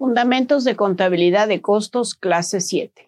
Fundamentos de contabilidad de costos, clase 7.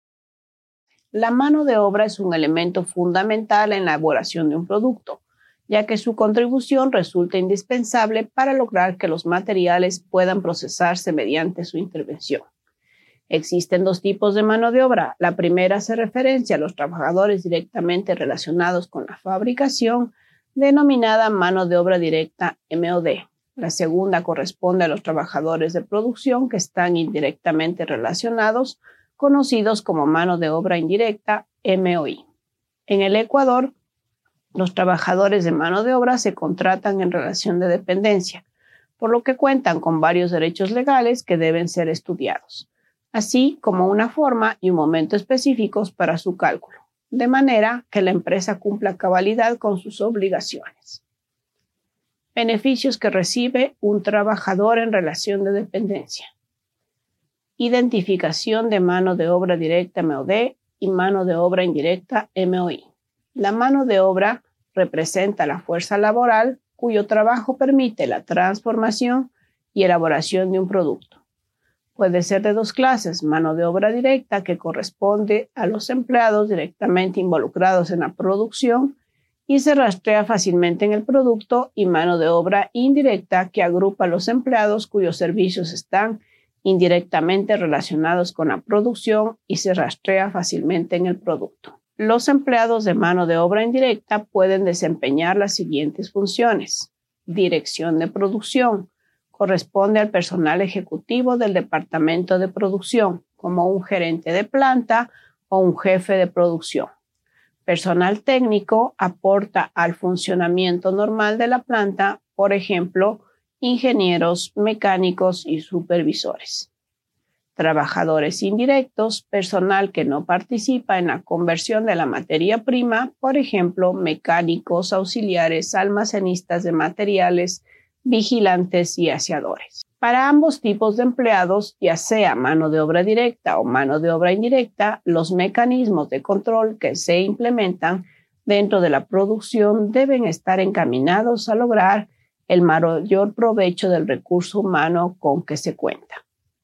La mano de obra es un elemento fundamental en la elaboración de un producto, ya que su contribución resulta indispensable para lograr que los materiales puedan procesarse mediante su intervención. Existen dos tipos de mano de obra. La primera hace referencia a los trabajadores directamente relacionados con la fabricación, denominada mano de obra directa MOD. La segunda corresponde a los trabajadores de producción que están indirectamente relacionados, conocidos como mano de obra indirecta MOI. En el Ecuador, los trabajadores de mano de obra se contratan en relación de dependencia, por lo que cuentan con varios derechos legales que deben ser estudiados, así como una forma y un momento específicos para su cálculo, de manera que la empresa cumpla a cabalidad con sus obligaciones. Beneficios que recibe un trabajador en relación de dependencia. Identificación de mano de obra directa MOD y mano de obra indirecta MOI. La mano de obra representa la fuerza laboral cuyo trabajo permite la transformación y elaboración de un producto. Puede ser de dos clases: mano de obra directa, que corresponde a los empleados directamente involucrados en la producción y se rastrea fácilmente en el producto, y mano de obra indirecta, que agrupa a los empleados cuyos servicios están indirectamente relacionados con la producción y se rastrea fácilmente en el producto. Los empleados de mano de obra indirecta pueden desempeñar las siguientes funciones. Dirección de producción. Corresponde al personal ejecutivo del departamento de producción, como un gerente de planta o un jefe de producción. Personal técnico aporta al funcionamiento normal de la planta, por ejemplo, ingenieros, mecánicos y supervisores. Trabajadores indirectos, personal que no participa en la conversión de la materia prima, por ejemplo, mecánicos, auxiliares, almacenistas de materiales, vigilantes y aseadores. Para ambos tipos de empleados, ya sea mano de obra directa o mano de obra indirecta, los mecanismos de control que se implementan dentro de la producción deben estar encaminados a lograr el mayor provecho del recurso humano con que se cuenta.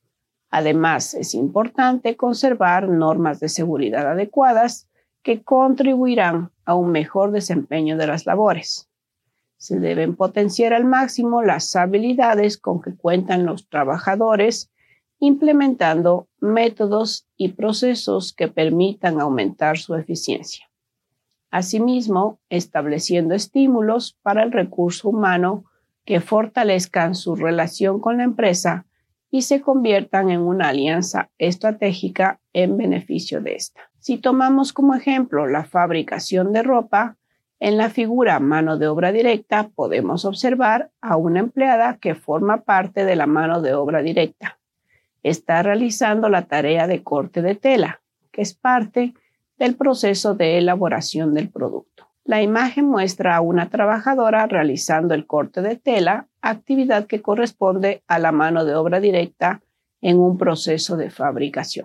Además, es importante conservar normas de seguridad adecuadas que contribuirán a un mejor desempeño de las labores. Se deben potenciar al máximo las habilidades con que cuentan los trabajadores, implementando métodos y procesos que permitan aumentar su eficiencia. Asimismo, estableciendo estímulos para el recurso humano que fortalezcan su relación con la empresa y se conviertan en una alianza estratégica en beneficio de esta. Si tomamos como ejemplo la fabricación de ropa, en la figura mano de obra directa podemos observar a una empleada que forma parte de la mano de obra directa. Está realizando la tarea de corte de tela, que es parte del proceso de elaboración del producto. La imagen muestra a una trabajadora realizando el corte de tela, actividad que corresponde a la mano de obra directa en un proceso de fabricación.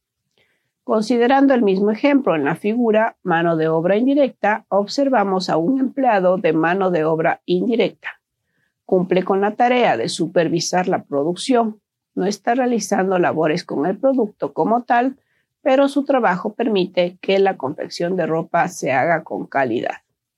Considerando el mismo ejemplo en la figura mano de obra indirecta, observamos a un empleado de mano de obra indirecta. Cumple con la tarea de supervisar la producción. No está realizando labores con el producto como tal, pero su trabajo permite que la confección de ropa se haga con calidad.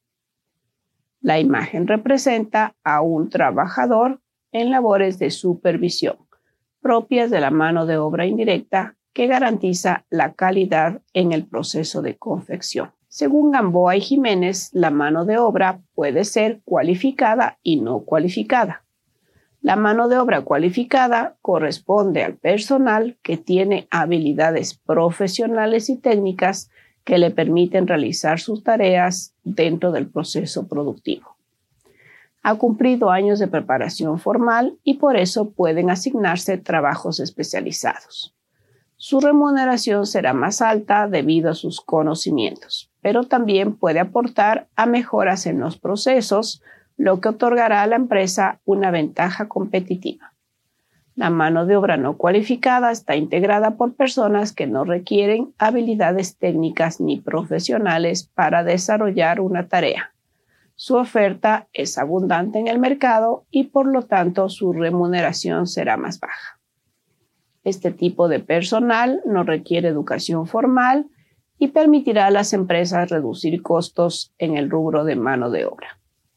La imagen representa a un trabajador en labores de supervisión, propias de la mano de obra indirecta, que garantiza la calidad en el proceso de confección. Según Gamboa y Jiménez, la mano de obra puede ser cualificada y no cualificada. La mano de obra cualificada corresponde al personal que tiene habilidades profesionales y técnicas que le permiten realizar sus tareas dentro del proceso productivo. Ha cumplido años de preparación formal y por eso pueden asignarse trabajos especializados. Su remuneración será más alta debido a sus conocimientos, pero también puede aportar a mejoras en los procesos, lo que otorgará a la empresa una ventaja competitiva. La mano de obra no cualificada está integrada por personas que no requieren habilidades técnicas ni profesionales para desarrollar una tarea. Su oferta es abundante en el mercado y por lo tanto su remuneración será más baja. Este tipo de personal no requiere educación formal y permitirá a las empresas reducir costos en el rubro de mano de obra.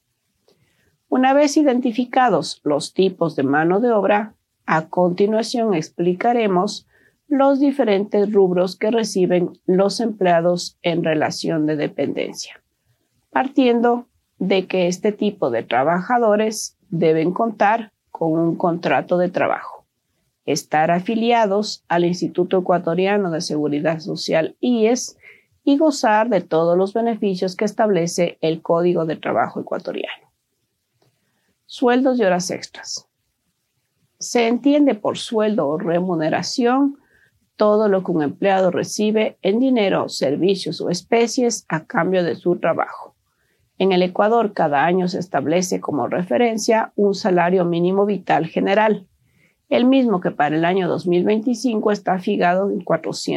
Una vez identificados los tipos de mano de obra, a continuación explicaremos los diferentes rubros que reciben los empleados en relación de dependencia, partiendo de que este tipo de trabajadores deben contar con un contrato de trabajo, estar afiliados al Instituto Ecuatoriano de Seguridad Social IES y gozar de todos los beneficios que establece el Código de Trabajo ecuatoriano. Sueldos y horas extras. Se entiende por sueldo o remuneración todo lo que un empleado recibe en dinero, servicios o especies a cambio de su trabajo. En el Ecuador, cada año se establece como referencia un salario mínimo vital general, el mismo que para el año 2025 está fijado en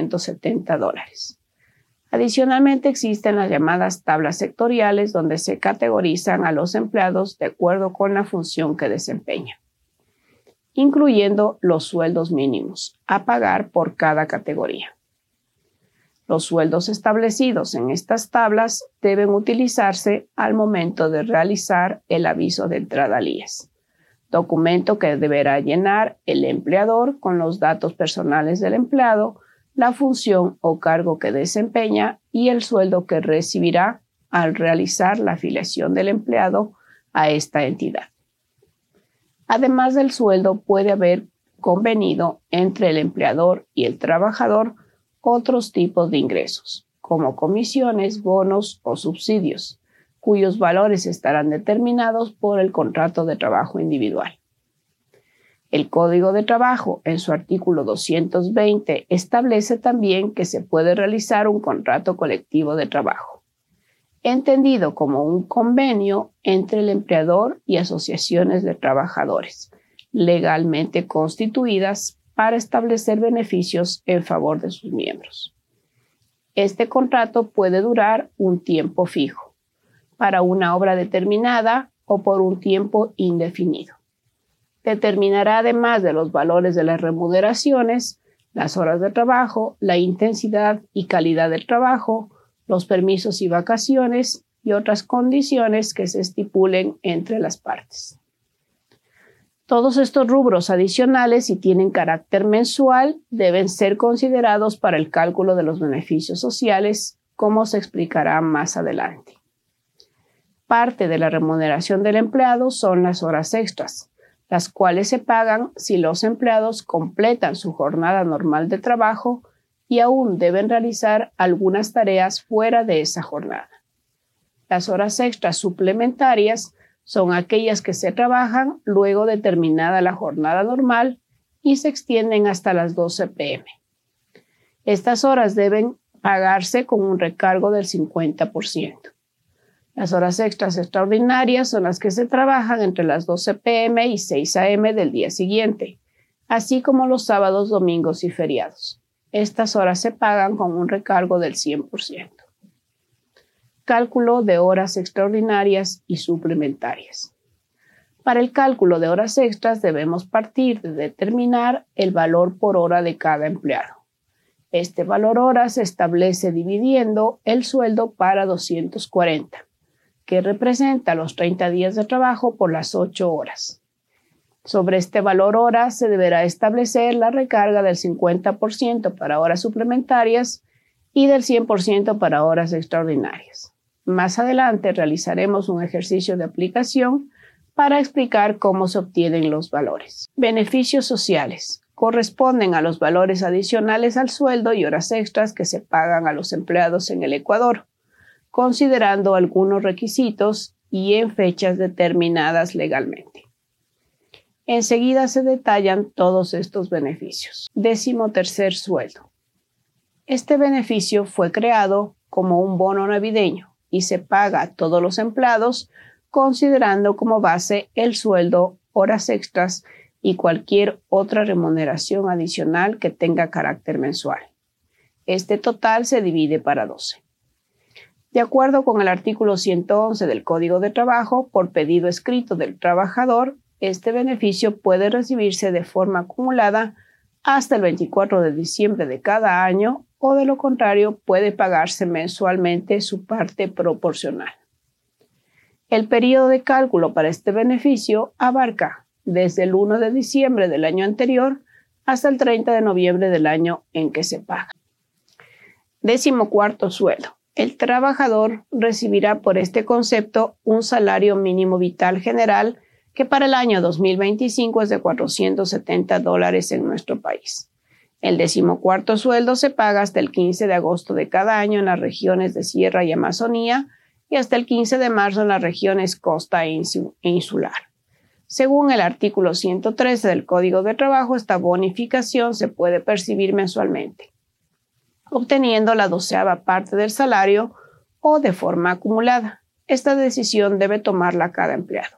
$470. Adicionalmente, existen las llamadas tablas sectoriales donde se categorizan a los empleados de acuerdo con la función que desempeñan, incluyendo los sueldos mínimos a pagar por cada categoría. Los sueldos establecidos en estas tablas deben utilizarse al momento de realizar el aviso de entrada al IES, documento que deberá llenar el empleador con los datos personales del empleado, la función o cargo que desempeña y el sueldo que recibirá al realizar la afiliación del empleado a esta entidad. Además del sueldo, puede haber convenido entre el empleador y el trabajador otros tipos de ingresos, como comisiones, bonos o subsidios, cuyos valores estarán determinados por el contrato de trabajo individual. El Código de Trabajo, en su artículo 220, establece también que se puede realizar un contrato colectivo de trabajo, entendido como un convenio entre el empleador y asociaciones de trabajadores, legalmente constituidas para establecer beneficios en favor de sus miembros. Este contrato puede durar un tiempo fijo, para una obra determinada o por un tiempo indefinido. Determinará, además de los valores de las remuneraciones, las horas de trabajo, la intensidad y calidad del trabajo, los permisos y vacaciones y otras condiciones que se estipulen entre las partes. Todos estos rubros adicionales, si tienen carácter mensual, deben ser considerados para el cálculo de los beneficios sociales, como se explicará más adelante. Parte de la remuneración del empleado son las horas extras, las cuales se pagan si los empleados completan su jornada normal de trabajo y aún deben realizar algunas tareas fuera de esa jornada. Las horas extras suplementarias son aquellas que se trabajan luego de terminada la jornada normal y se extienden hasta las 12 p.m. Estas horas deben pagarse con un recargo del 50%. Las horas extras extraordinarias son las que se trabajan entre las 12 p.m. y 6 a.m. del día siguiente, así como los sábados, domingos y feriados. Estas horas se pagan con un recargo del 100%. Cálculo de horas extraordinarias y suplementarias. Para el cálculo de horas extras debemos partir de determinar el valor por hora de cada empleado. Este valor hora se establece dividiendo el sueldo para 240, que representa los 30 días de trabajo por las 8 horas. Sobre este valor hora se deberá establecer la recarga del 50% para horas suplementarias y del 100% para horas extraordinarias. Más adelante realizaremos un ejercicio de aplicación para explicar cómo se obtienen los valores. Beneficios sociales. Corresponden a los valores adicionales al sueldo y horas extras que se pagan a los empleados en el Ecuador, considerando algunos requisitos y en fechas determinadas legalmente. Enseguida se detallan todos estos beneficios. 13º sueldo. Este beneficio fue creado como un bono navideño y se paga a todos los empleados considerando como base el sueldo, horas extras y cualquier otra remuneración adicional que tenga carácter mensual. Este total se divide para 12. De acuerdo con el artículo 111 del Código de Trabajo, por pedido escrito del trabajador, este beneficio puede recibirse de forma acumulada hasta el 24 de diciembre de cada año, o de lo contrario puede pagarse mensualmente su parte proporcional. El periodo de cálculo para este beneficio abarca desde el 1 de diciembre del año anterior hasta el 30 de noviembre del año en que se paga. 14º sueldo. El trabajador recibirá por este concepto un salario mínimo vital general que para el año 2025 es de $470 en nuestro país. El 14º sueldo se paga hasta el 15 de agosto de cada año en las regiones de Sierra y Amazonía y hasta el 15 de marzo en las regiones costa e insular. Según el artículo 113 del Código de Trabajo, esta bonificación se puede percibir mensualmente, obteniendo la 12ª parte del salario o de forma acumulada. Esta decisión debe tomarla cada empleado.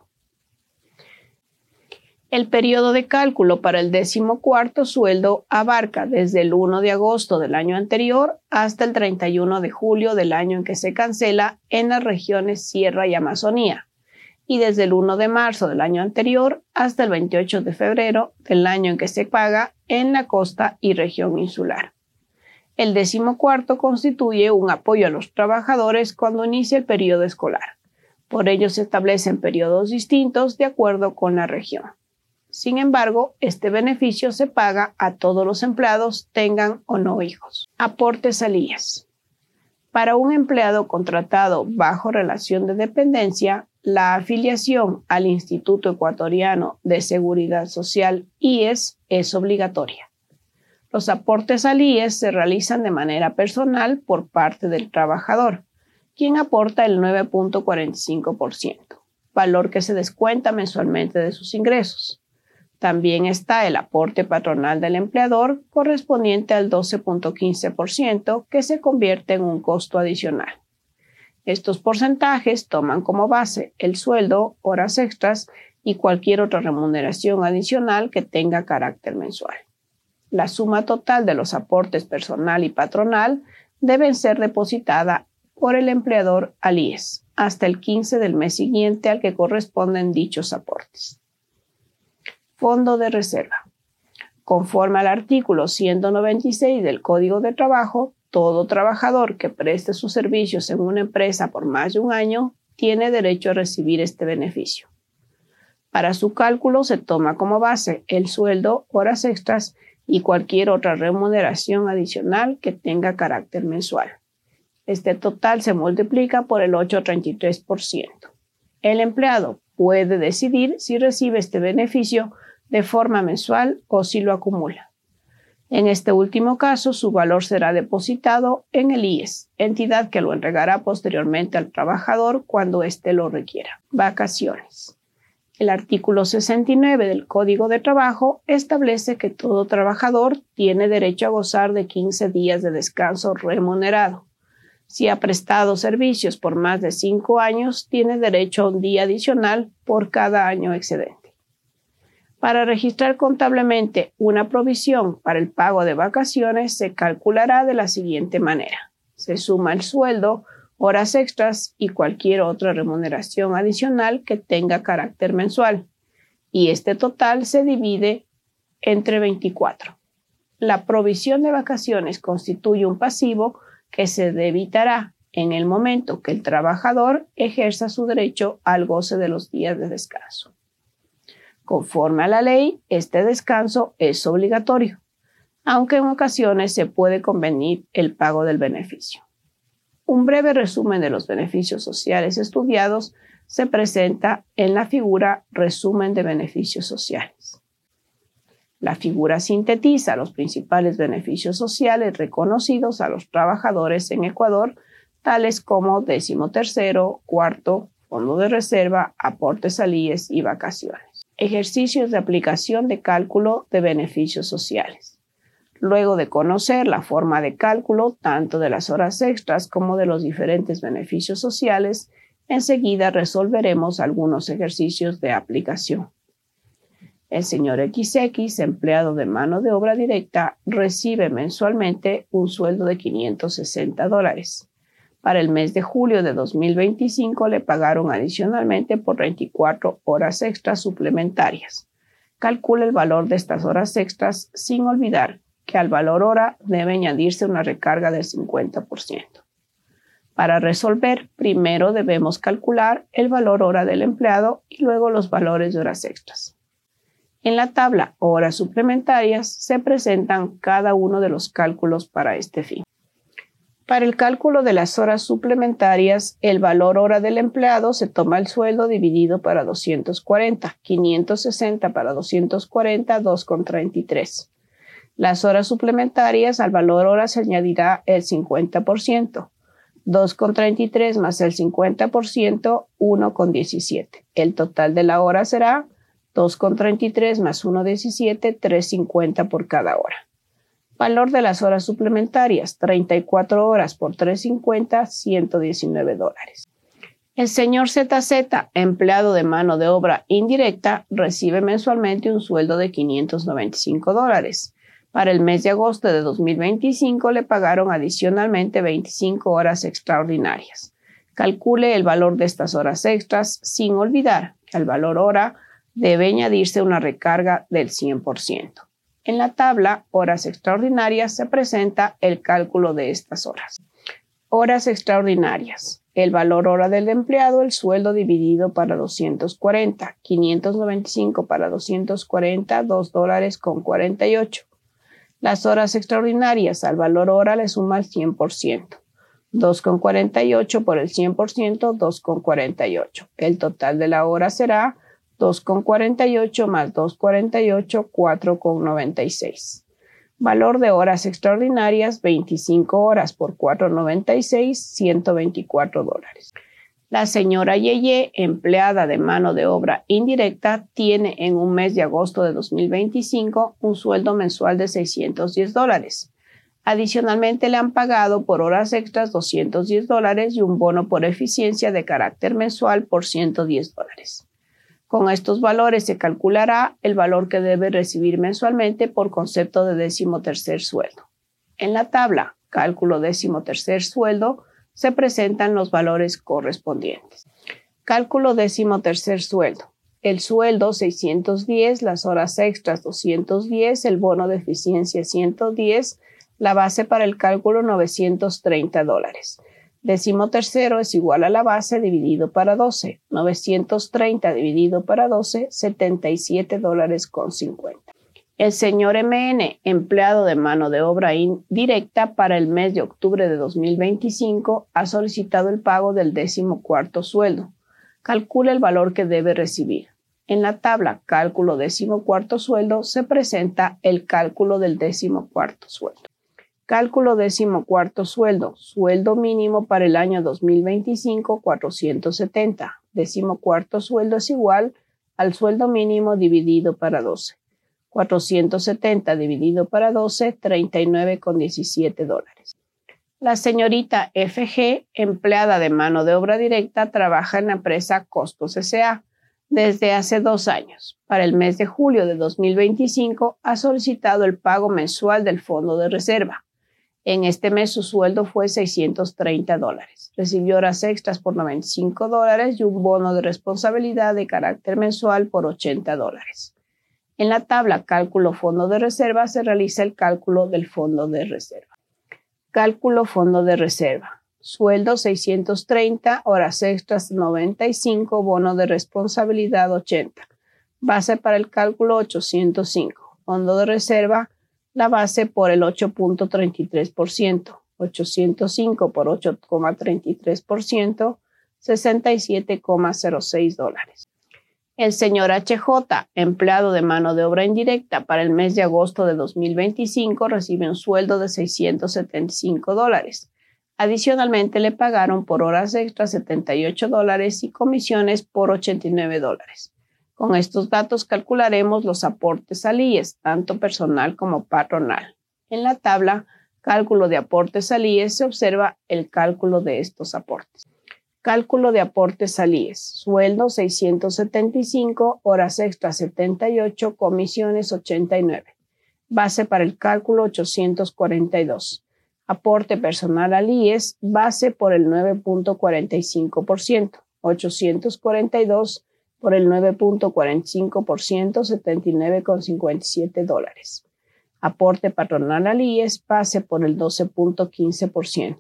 El periodo de cálculo para el 14º sueldo abarca desde el 1 de agosto del año anterior hasta el 31 de julio del año en que se cancela en las regiones Sierra y Amazonía, y desde el 1 de marzo del año anterior hasta el 28 de febrero del año en que se paga en la costa y región insular. El 14º constituye un apoyo a los trabajadores cuando inicia el periodo escolar. Por ello se establecen periodos distintos de acuerdo con la región. Sin embargo, este beneficio se paga a todos los empleados, tengan o no hijos. Aportes al IES. Para un empleado contratado bajo relación de dependencia, la afiliación al Instituto Ecuatoriano de Seguridad Social, IES, es obligatoria. Los aportes al IES se realizan de manera personal por parte del trabajador, quien aporta el 9.45%, valor que se descuenta mensualmente de sus ingresos. También está el aporte patronal del empleador, correspondiente al 12.15%, que se convierte en un costo adicional. Estos porcentajes toman como base el sueldo, horas extras y cualquier otra remuneración adicional que tenga carácter mensual. La suma total de los aportes personal y patronal deben ser depositada por el empleador al IES hasta el 15 del mes siguiente al que corresponden dichos aportes. Fondo de reserva. Conforme al artículo 196 del Código de Trabajo, todo trabajador que preste sus servicios en una empresa por más de un año tiene derecho a recibir este beneficio. Para su cálculo se toma como base el sueldo, horas extras y cualquier otra remuneración adicional que tenga carácter mensual. Este total se multiplica por el 8.33%. El empleado puede decidir si recibe este beneficio de forma mensual o si lo acumula. En este último caso, su valor será depositado en el IES, entidad que lo entregará posteriormente al trabajador cuando éste lo requiera. Vacaciones. El artículo 69 del Código de Trabajo establece que todo trabajador tiene derecho a gozar de 15 días de descanso remunerado. Si ha prestado servicios por más de 5 años, tiene derecho a un día adicional por cada año excedente. Para registrar contablemente una provisión para el pago de vacaciones, se calculará de la siguiente manera. Se suma el sueldo, horas extras y cualquier otra remuneración adicional que tenga carácter mensual, y este total se divide entre 24. La provisión de vacaciones constituye un pasivo que se debitará en el momento que el trabajador ejerza su derecho al goce de los días de descanso. Conforme a la ley, este descanso es obligatorio, aunque en ocasiones se puede convenir el pago del beneficio. Un breve resumen de los beneficios sociales estudiados se presenta en la figura Resumen de beneficios sociales. La figura sintetiza los principales beneficios sociales reconocidos a los trabajadores en Ecuador, tales como 13º, cuarto, fondo de reserva, aportes al IES y vacaciones. Ejercicios de aplicación de cálculo de beneficios sociales. Luego de conocer la forma de cálculo tanto de las horas extras como de los diferentes beneficios sociales, enseguida resolveremos algunos ejercicios de aplicación. El señor XX, empleado de mano de obra directa, recibe mensualmente un sueldo de $560. Para el mes de julio de 2025 le pagaron adicionalmente por 24 horas extras suplementarias, Calcula el valor de estas horas extras sin olvidar que al valor hora debe añadirse una recarga del 50%. Para resolver, primero debemos calcular el valor hora del empleado y luego los valores de horas extras. En la tabla horas suplementarias se presentan cada uno de los cálculos para este fin. Para el cálculo de las horas suplementarias, el valor hora del empleado se toma el sueldo dividido para 240, 560 para 240, 2,33. Las horas suplementarias al valor hora se añadirá el 50%, 2,33 más el 50%, 1,17. El total de la hora será 2,33 más 1,17, 3,50 por cada hora. Valor de las horas suplementarias, 34 horas por 3,50, $119. El señor ZZ, empleado de mano de obra indirecta, recibe mensualmente un sueldo de $595. Para el mes de agosto de 2025 le pagaron adicionalmente 25 horas extraordinarias. Calcule el valor de estas horas extras sin olvidar que al valor hora debe añadirse una recarga del 100%. En la tabla horas extraordinarias se presenta el cálculo de estas horas. Horas extraordinarias. El valor hora del empleado, el sueldo dividido para 240, 595 para 240, $2,48. Las horas extraordinarias al valor hora le suma el 100%. 2,48 por el 100%, 2,48. El total de la hora será 2,48 más 2,48, 4,96. Valor de horas extraordinarias, 25 horas por 4,96, $124. La señora Yeye, empleada de mano de obra indirecta, tiene en un mes de agosto de 2025 un sueldo mensual de $610. Adicionalmente le han pagado por horas extras $210 y un bono por eficiencia de carácter mensual por $110. Con estos valores se calculará el valor que debe recibir mensualmente por concepto de 13º sueldo. En la tabla cálculo 13º sueldo se presentan los valores correspondientes. Cálculo 13º sueldo. El sueldo 610, las horas extras 210, el bono de eficiencia 110, la base para el cálculo $930. 13º es igual a la base dividido para 12. 930 dividido para 12, $77,50. El señor MN, empleado de mano de obra indirecta para el mes de octubre de 2025, ha solicitado el pago del 14º sueldo. Calcula el valor que debe recibir. En la tabla cálculo 14º sueldo se presenta el cálculo del 14º sueldo. Cálculo 14º sueldo. Sueldo mínimo para el año 2025, 470. 14º sueldo es igual al sueldo mínimo dividido para 12. 470 dividido para 12, $39,17. La señorita FG, empleada de mano de obra directa, trabaja en la empresa Costos S.A. desde hace 2 años. Para el mes de julio de 2025 ha solicitado el pago mensual del fondo de reserva. En este mes su sueldo fue $630. Recibió horas extras por $95 y un bono de responsabilidad de carácter mensual por $80. En la tabla cálculo fondo de reserva se realiza el cálculo del fondo de reserva. Cálculo fondo de reserva. Sueldo 630, horas extras 95, bono de responsabilidad 80. Base para el cálculo 805. Fondo de reserva, la base por el 8.33%. 805 por 8,33%, $67,06. El señor HJ, empleado de mano de obra indirecta para el mes de agosto de 2025, recibe un sueldo de $675. Adicionalmente le pagaron por horas extras $78 y comisiones por $89. Con estos datos calcularemos los aportes al IES, tanto personal como patronal. En la tabla cálculo de aportes al IES se observa el cálculo de estos aportes. Cálculo de aportes al IES. Sueldo 675, horas extras 78, comisiones 89. Base para el cálculo 842. Aporte personal al IES, base por el 9.45%. 842 por el 9.45%, $79,57. Aporte patronal al IES pase por el 12.15%,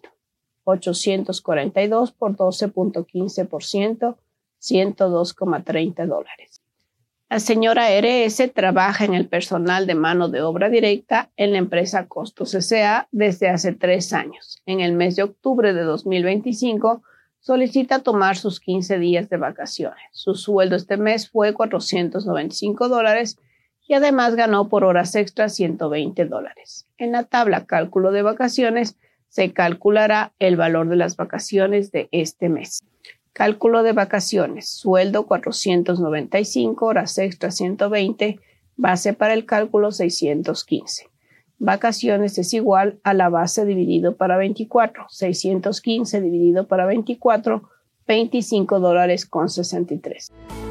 842 por 12.15%, $102,30. La señora RS trabaja en el personal de mano de obra directa en la empresa Costos S.A. desde hace 3 años. En el mes de octubre de 2025, solicita tomar sus 15 días de vacaciones. Su sueldo este mes fue $495 y además ganó por horas extras $120. En la tabla cálculo de vacaciones se calculará el valor de las vacaciones de este mes. Cálculo de vacaciones, sueldo 495, horas extras 120, base para el cálculo 615. Vacaciones es igual a la base dividido para 24, 615 dividido para 24, $25,63.